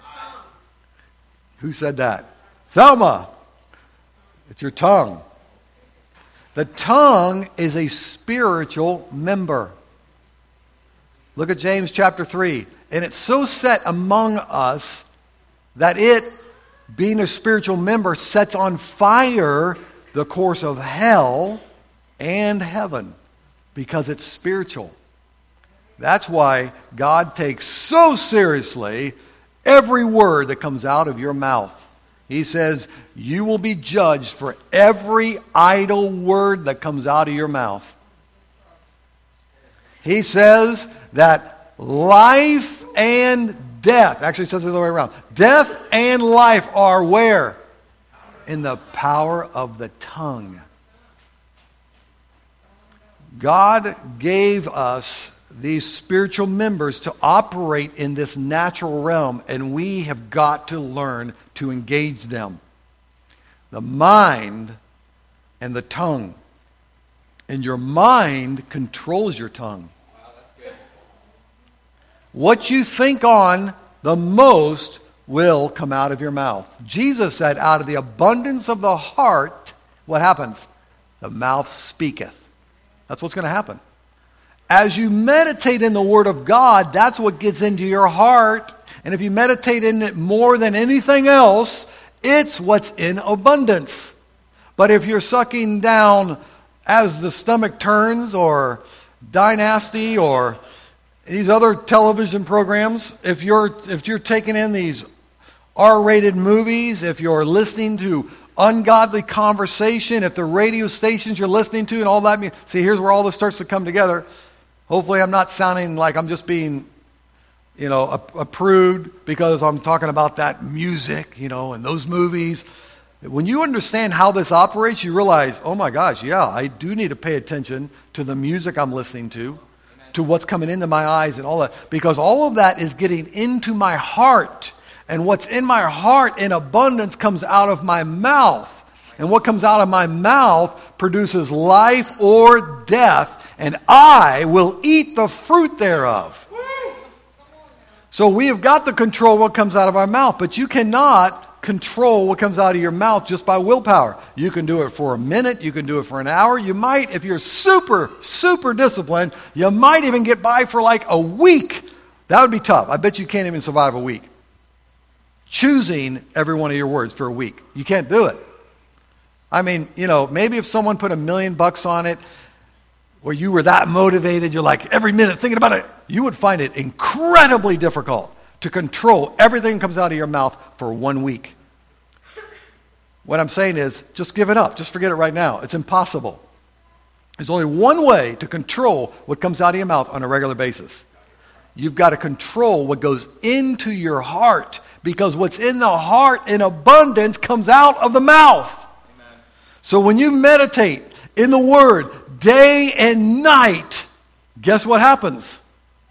Who said that? Thelma. It's your tongue. The tongue is a spiritual member. Look at James chapter three. And it's so set among us that it, being a spiritual member, sets on fire the course of hell and heaven because it's spiritual. That's why God takes so seriously every word that comes out of your mouth. He says, you will be judged for every idle word that comes out of your mouth. He says that life and death, actually says it the other way around, death and life are where? In the power of the tongue. God gave us these spiritual members to operate in this natural realm, and we have got to learn to engage them. The mind and the tongue. And your mind controls your tongue. Wow, that's good. What you think on the most will come out of your mouth. Jesus said, out of the abundance of the heart, what happens? The mouth speaketh. That's what's going to happen. As you meditate in the Word of God, that's what gets into your heart. And if you meditate in it more than anything else, it's what's in abundance. But if you're sucking down As the Stomach Turns or Dynasty or these other television programs, if you're if you're taking in these R-rated movies, if you're listening to ungodly conversation, if the radio stations you're listening to and all that, see, here's where all this starts to come together. Hopefully I'm not sounding like I'm just being, you know, a, a prude because I'm talking about that music, you know, and those movies. When you understand how this operates, you realize, oh my gosh, yeah, I do need to pay attention to the music I'm listening to, Amen. To what's coming into my eyes and all that, because all of that is getting into my heart. And what's in my heart in abundance comes out of my mouth. And what comes out of my mouth produces life or death, and I will eat the fruit thereof. So we have got to control what comes out of our mouth, but you cannot control what comes out of your mouth just by willpower. You can do it for a minute, you can do it for an hour. You might, if you're super, super disciplined, you might even get by for like a week. That would be tough. I bet you can't even survive a week. Choosing every one of your words for a week. You can't do it. I mean, you know, maybe if someone put a million bucks on it, where you were that motivated, you're like every minute thinking about it, you would find it incredibly difficult to control everything that comes out of your mouth for one week. What I'm saying is, just give it up. Just forget it right now. It's impossible. There's only one way to control what comes out of your mouth on a regular basis. You've got to control what goes into your heart, because what's in the heart in abundance comes out of the mouth. Amen. So when you meditate in the Word day and night, guess what happens?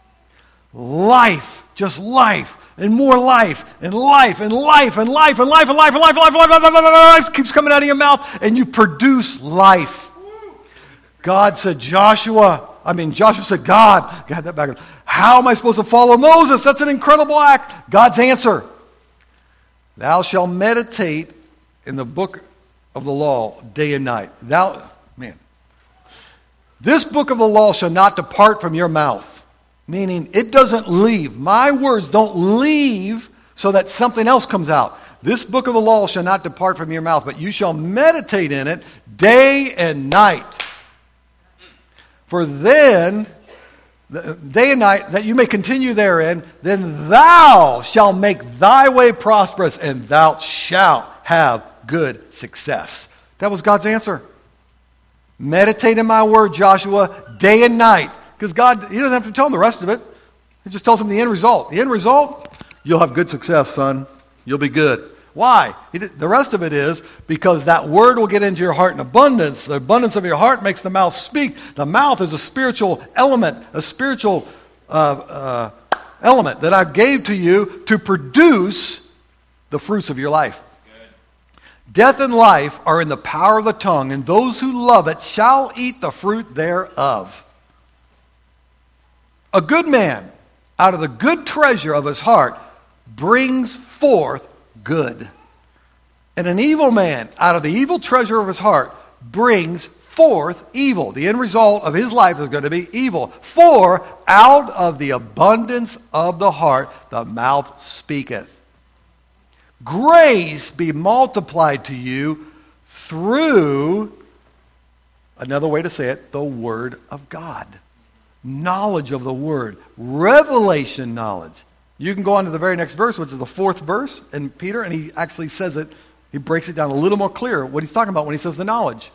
Life, just life, and more life, and life, and life, and life, and life, and life, and life, and life, and life, and life, and life, and life keeps coming out of your mouth, and you produce life. God said, Joshua, I mean, Joshua said, God, God, that back. How am I supposed to follow Moses? That's an incredible act. God's answer. Thou shalt meditate in the book of the law day and night. Thou, man, this book of the law shall not depart from your mouth. Meaning it doesn't leave. My words don't leave so that something else comes out. This book of the law shall not depart from your mouth, but you shall meditate in it day and night. For then, day and night, that you may continue therein, then thou shalt make thy way prosperous, and thou shalt have good success. That was God's answer. Meditate in my word, Joshua, day and night. Because God, he doesn't have to tell him the rest of it. He just tells him the end result. The end result, you'll have good success, son. You'll be good. Why? He did, the rest of it is because that word will get into your heart in abundance. The abundance of your heart makes the mouth speak. The mouth is a spiritual element, a spiritual uh, uh, element that I gave to you to produce the fruits of your life. Death and life are in the power of the tongue, and those who love it shall eat the fruit thereof. A good man, out of the good treasure of his heart, brings forth good. And an evil man, out of the evil treasure of his heart, brings forth evil. The end result of his life is going to be evil. For out of the abundance of the heart, the mouth speaketh. Grace be multiplied to you through, another way to say it, the Word of God. Knowledge of the Word. Revelation knowledge. You can go on to the very next verse, which is the fourth verse in Peter, and he actually says it, he breaks it down a little more clear, what he's talking about when he says the knowledge.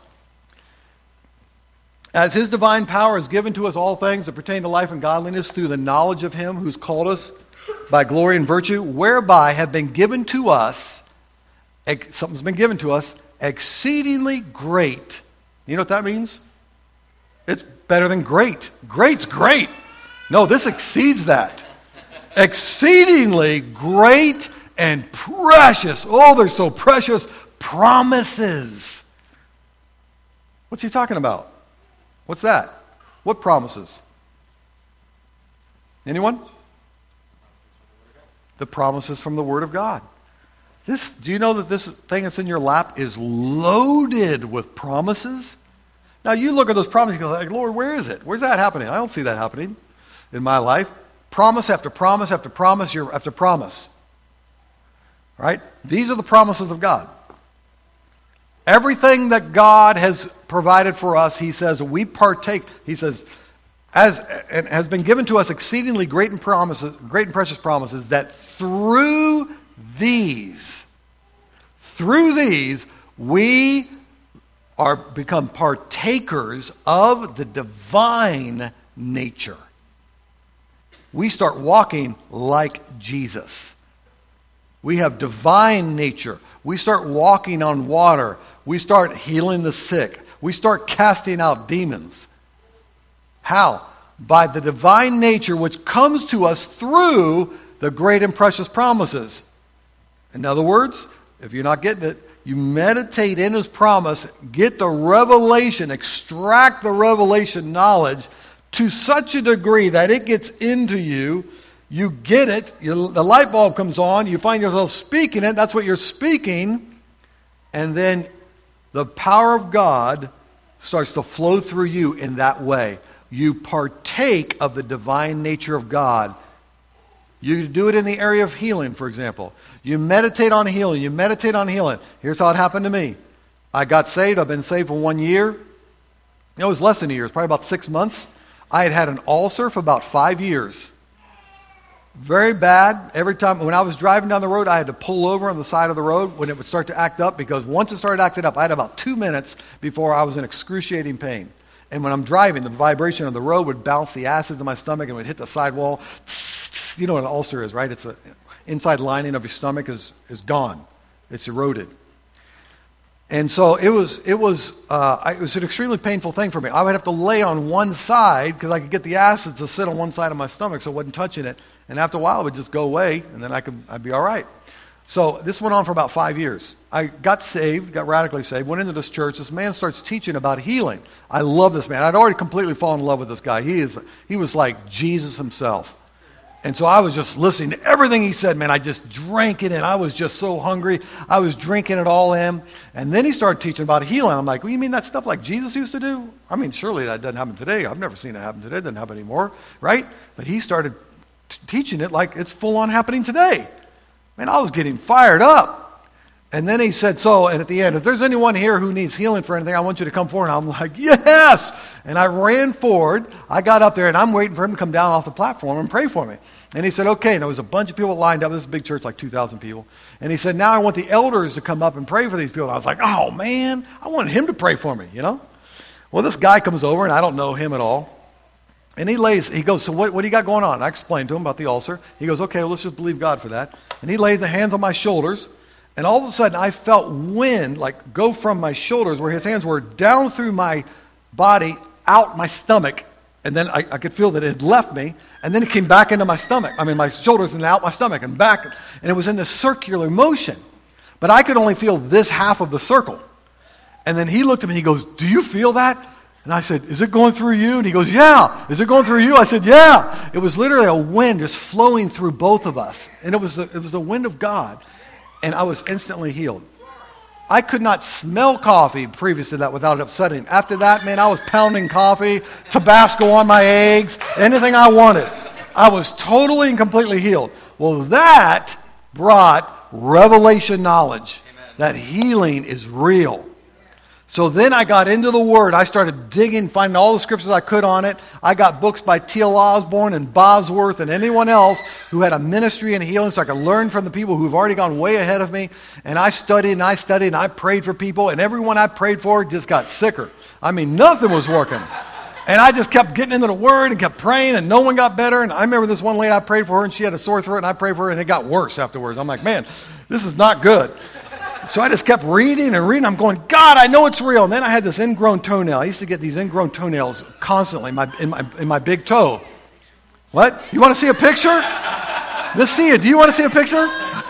As his divine power has given to us all things that pertain to life and godliness through the knowledge of him who's called us by glory and virtue, whereby have been given to us, something's been given to us, exceedingly great. You know what that means? It's better than great. Great's great. No, this exceeds that. Exceedingly great and precious. Oh, they're so precious. Promises. What's he talking about? What's that? What promises? Anyone? The promises from the Word of God. This, do you know that this thing that's in your lap is loaded with promises? Now you look at those promises and go, like, Lord, where is it? Where's that happening? I don't see that happening in my life. Promise after promise after promise after promise. Right? These are the promises of God. Everything that God has provided for us, he says, we partake, he says, as and has been given to us exceedingly great and promises, great and precious promises, that through these, through these, we are become partakers of the divine nature. We start walking like Jesus. We have divine nature. We start walking on water. We start healing the sick. We start casting out demons. How? By the divine nature which comes to us through the great and precious promises. In other words, if you're not getting it, you meditate in his promise, get the revelation, extract the revelation knowledge to such a degree that it gets into you. You get it, you, the light bulb comes on, you find yourself speaking it, that's what you're speaking, and then the power of God starts to flow through you in that way. You partake of the divine nature of God. You do it in the area of healing, for example. You meditate on healing, you meditate on healing. Here's how it happened to me. I got saved, I've been saved for one year. It was less than a year, it's probably about six months. I had had an ulcer for about five years. Very bad. Every time when I was driving down the road, I had to pull over on the side of the road when it would start to act up, because once it started acting up, I had about two minutes before I was in excruciating pain. And when I'm driving, the vibration of the road would bounce the acids in my stomach and would hit the sidewall. You know what an ulcer is, right? It's the inside lining of your stomach is, is gone. It's eroded. And so it was it was uh, I, it was an extremely painful thing for me. I would have to lay on one side because I could get the acids to sit on one side of my stomach so I wasn't touching it. And after a while, it would just go away, and then I could, I'd be all right. So this went on for about five years. I got saved, got radically saved, went into this church. This man starts teaching about healing. I love this man. I'd already completely fallen in love with this guy. He is he was like Jesus himself. And so I was just listening to everything he said, man. I just drank it in. I was just so hungry. I was drinking it all in. And then he started teaching about healing. I'm like, well, you mean that stuff like Jesus used to do? I mean, surely that doesn't happen today. I've never seen it happen today. It doesn't happen anymore, right? But he started t- teaching it like it's full on happening today. Man, I was getting fired up. And then he said, so, and at the end, if there's anyone here who needs healing for anything, I want you to come forward. And I'm like, yes! And I ran forward. I got up there, and I'm waiting for him to come down off the platform and pray for me. And he said, okay. And there was a bunch of people lined up. This is a big church, like two thousand people. And he said, now I want the elders to come up and pray for these people. And I was like, oh, man, I wanted him to pray for me, you know? Well, this guy comes over, and I don't know him at all. And he lays, he goes, so what, what do you got going on? I explained to him about the ulcer. He goes, okay, well, let's just believe God for that. And he laid the hands on my shoulders. And all of a sudden, I felt wind, like, go from my shoulders, where his hands were, down through my body, out my stomach. And then I, I could feel that it had left me. And then it came back into my stomach. I mean, my shoulders and out my stomach and back. And it was in this circular motion. But I could only feel this half of the circle. And then he looked at me and he goes, do you feel that? And I said, is it going through you? And he goes, yeah. Is it going through you? I said, yeah. It was literally a wind just flowing through both of us. And it was the, it was the wind of God. And I was instantly healed. I could not smell coffee previous to that without it upsetting. After that, man, I was pounding coffee, Tabasco on my eggs, anything I wanted. I was totally and completely healed. Well, that brought revelation knowledge. Amen. That healing is real. So then I got into the Word. I started digging, finding all the scriptures I could on it. I got books by T L Osborne and Bosworth and anyone else who had a ministry in healing, so I could learn from the people who've already gone way ahead of me. And I studied and I studied and I prayed for people, and everyone I prayed for just got sicker. I mean, nothing was working. And I just kept getting into the Word and kept praying, and no one got better. And I remember this one lady, I prayed for her, and she had a sore throat, and I prayed for her, and it got worse afterwards. I'm like, man, this is not good. So I just kept reading and reading. I'm going, God, I know it's real. And then I had this ingrown toenail. I used to get these ingrown toenails constantly in my, in my, in my big toe. What? You want to see a picture? Let's see it. Do you want to see a picture?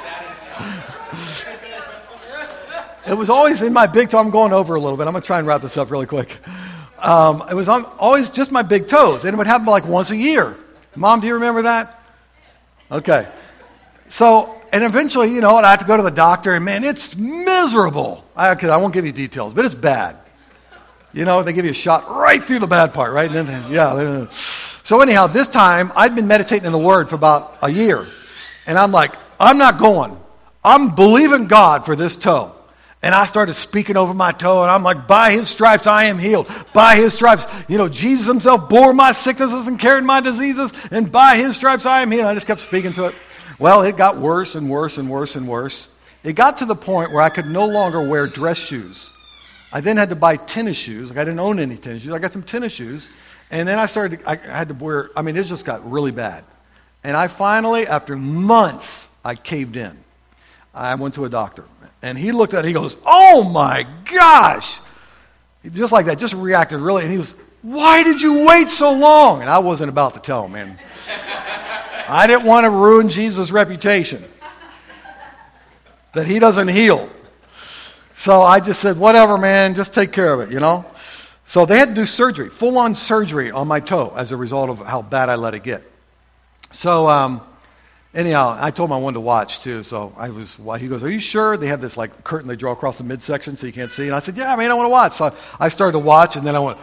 It was always in my big toe. I'm going over a little bit. I'm going to try and wrap this up really quick. Um, it was on, always just my big toes, and it would happen like once a year. Mom, do you remember that? Okay. So, and eventually, you know, and I have to go to the doctor, and man, it's miserable. I, I won't give you details, but it's bad. You know, they give you a shot right through the bad part, right? And then, yeah. So anyhow, this time, I'd been meditating in the Word for about a year, and I'm like, I'm not going. I'm believing God for this toe. And I started speaking over my toe, and I'm like, by his stripes I am healed. By his stripes, you know, Jesus himself bore my sicknesses and carried my diseases, and by his stripes I am healed. I just kept speaking to it. Well, it got worse and worse and worse and worse. It got to the point where I could no longer wear dress shoes. I then had to buy tennis shoes. Like I didn't own any tennis shoes. I got some tennis shoes. And then I started, I had to wear, I mean, it just got really bad. And I finally, after months, I caved in. I went to a doctor. And he looked at it, he goes, oh my gosh. Just like that, just reacted really. And he was, why did you wait so long? And I wasn't about to tell him, man. I didn't want to ruin Jesus' reputation. That he doesn't heal. So I just said, whatever, man, just take care of it, you know. So they had to do surgery, full-on surgery on my toe as a result of how bad I let it get. So, um, anyhow, I told him I wanted to watch too, so I was, he goes, are you sure? They have this like curtain they draw across the midsection so you can't see. And I said, yeah, man, I want to watch. So I started to watch, and then I went,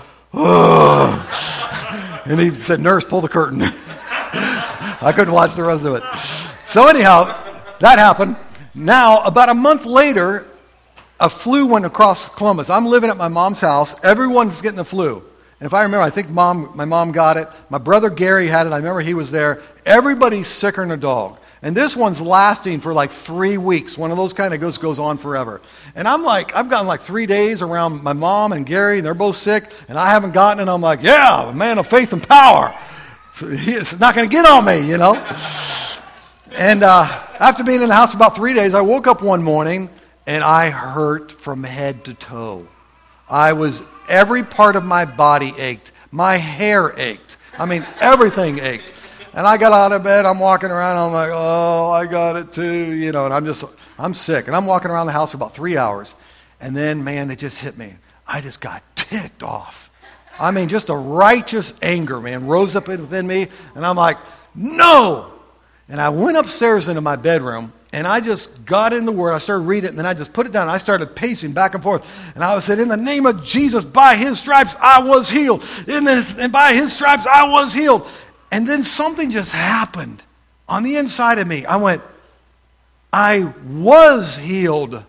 oh. And he said, nurse, pull the curtain. I couldn't watch the rest of it. So anyhow, that happened. Now, about a month later, a flu went across Columbus. I'm living at my mom's house. Everyone's getting the flu. And if I remember, I think mom, my mom got it. My brother Gary had it. I remember he was there. Everybody's sicker than a dog. And this one's lasting for like three weeks. One of those kind of goes, goes on forever. And I'm like, I've gotten like three days around my mom and Gary, and they're both sick, and I haven't gotten it. And I'm like, yeah, a man of faith and power. It's not going to get on me, you know. And uh, after being in the house for about three days, I woke up one morning, and I hurt from head to toe. I was, every part of my body ached. My hair ached. I mean, everything ached. And I got out of bed, I'm walking around, I'm like, oh, I got it too, you know, and I'm just, I'm sick. And I'm walking around the house for about three hours. And then, man, it just hit me. I just got ticked off. I mean, just a righteous anger, man, rose up within me. And I'm like, no! And I went upstairs into my bedroom, and I just got in the Word. I started reading it, and then I just put it down. I started pacing back and forth. And I said, in the name of Jesus, by his stripes, I was healed. In this, and by his stripes, I was healed. And then something just happened on the inside of me. I went, I was healed.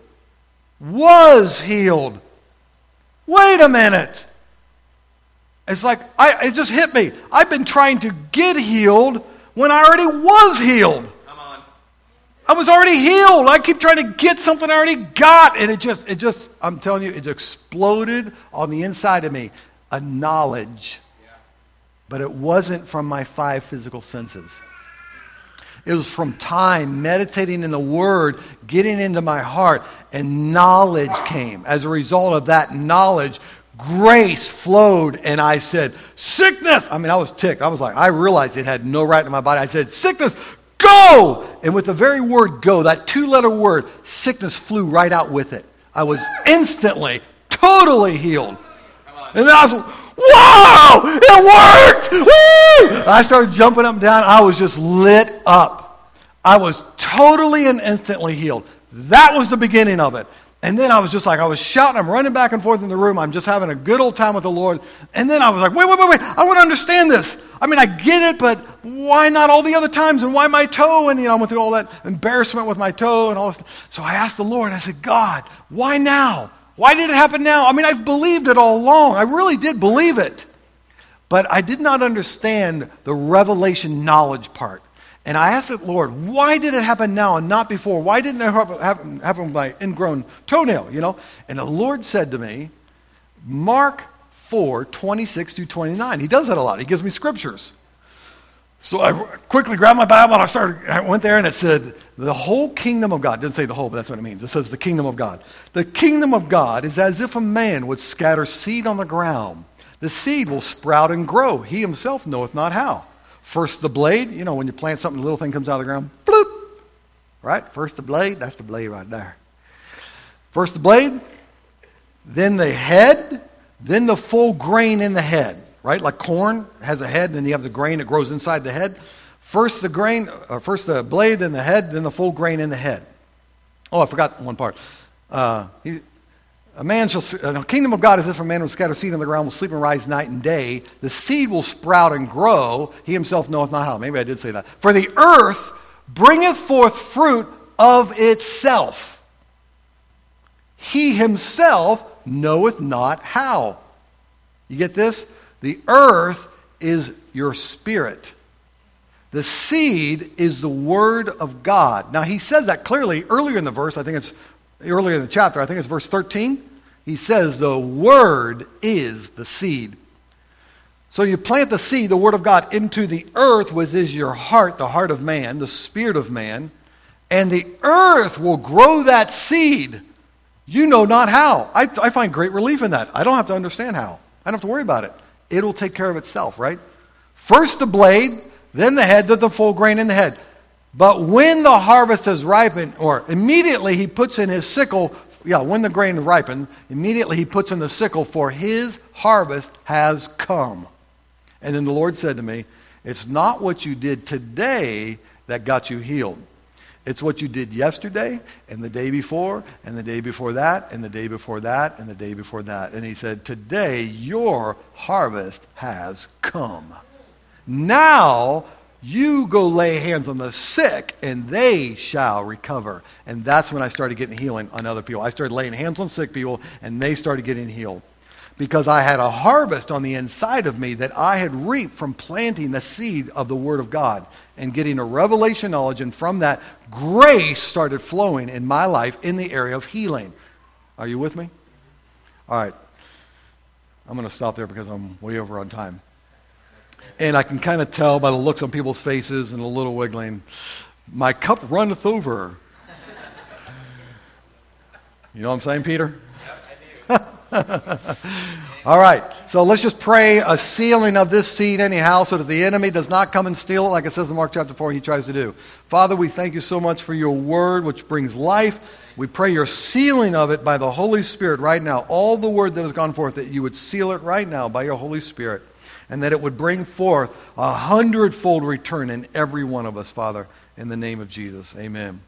Was healed. Wait a minute. It's like, I, it just hit me. I've been trying to get healed when I already was healed. Come on. I was already healed. I keep trying to get something I already got. And it just, it just, I'm telling you, it exploded on the inside of me. A knowledge. Yeah. But it wasn't from my five physical senses. It was from time, meditating in the Word, getting into my heart, and knowledge came. As a result of that knowledge, grace flowed, and I said, sickness! I mean, I was ticked. I was like, I realized it had no right in my body. I said, sickness, go! And with the very word go, that two-letter word, sickness flew right out with it. I was instantly, totally healed. And then I was, whoa! It worked! Woo! I started jumping up and down. I was just lit up. I was totally and instantly healed. That was the beginning of it. And then I was just like, I was shouting, I'm running back and forth in the room, I'm just having a good old time with the Lord. And then I was like, wait, wait, wait, wait, I want to understand this. I mean, I get it, but why not all the other times? And why my toe? And, you know, I went through all that embarrassment with my toe and all this. So I asked the Lord, I said, God, why now? Why did it happen now? I mean, I've believed it all along. I really did believe it. But I did not understand the revelation knowledge part. And I asked the Lord, why did it happen now and not before? Why didn't it happen, happen with my ingrown toenail, you know? And the Lord said to me, Mark four, twenty-six through twenty-nine. He does that a lot. He gives me scriptures. So I quickly grabbed my Bible and I started, I went there and it said, the whole kingdom of God. It didn't say the whole, but that's what it means. It says the kingdom of God. The kingdom of God is as if a man would scatter seed on the ground. The seed will sprout and grow. He himself knoweth not how. First the blade. You know, when you plant something, the little thing comes out of the ground. Bloop. Right? First the blade. That's the blade right there. First the blade. Then the head. Then the full grain in the head. Right? Like corn has a head, and then you have the grain that grows inside the head. First the grain, or first the blade, then the head, then the full grain in the head. Oh, I forgot one part. Uh, he, a man shall, uh, the kingdom of God is if a man will scatter seed on the ground, will sleep and rise night and day. The seed will sprout and grow. He himself knoweth not how. Maybe I did say that. For the earth bringeth forth fruit of itself. He himself knoweth not how. You get this? The earth is your spirit. The seed is the word of God. Now, he says that clearly earlier in the verse. I think it's earlier in the chapter. I think it's verse thirteen. He says the word is the seed. So you plant the seed, the word of God, into the earth, which is your heart, the heart of man, the spirit of man, and the earth will grow that seed. You know not how. I, I find great relief in that. I don't have to understand how. I don't have to worry about it. It'll take care of itself, right? First the blade, then the head, then the full grain in the head. But when the harvest has ripened, or immediately he puts in his sickle, yeah, when the grain ripened, immediately he puts in the sickle, for his harvest has come. And then the Lord said to me, it's not what you did today that got you healed. It's what you did yesterday, and the day before, and the day before that, and the day before that, and the day before that. And he said, today your harvest has come. Now you go lay hands on the sick, and they shall recover. And that's when I started getting healing on other people. I started laying hands on sick people, and they started getting healed. Because I had a harvest on the inside of me that I had reaped from planting the seed of the Word of God and getting a revelation knowledge. And from that, grace started flowing in my life in the area of healing. Are you with me? All right. I'm going to stop there because I'm way over on time. And I can kind of tell by the looks on people's faces and a little wiggling, my cup runneth over. You know what I'm saying, Peter? All right, so let's just pray a sealing of this seed anyhow so that the enemy does not come and steal it like it says in Mark chapter four he tries to do. Father, we thank you so much for your word which brings life. We pray your sealing of it by the Holy Spirit right now. All the word that has gone forth, that you would seal it right now by your Holy Spirit, and that it would bring forth a hundredfold return in every one of us, Father, in the name of Jesus. Amen.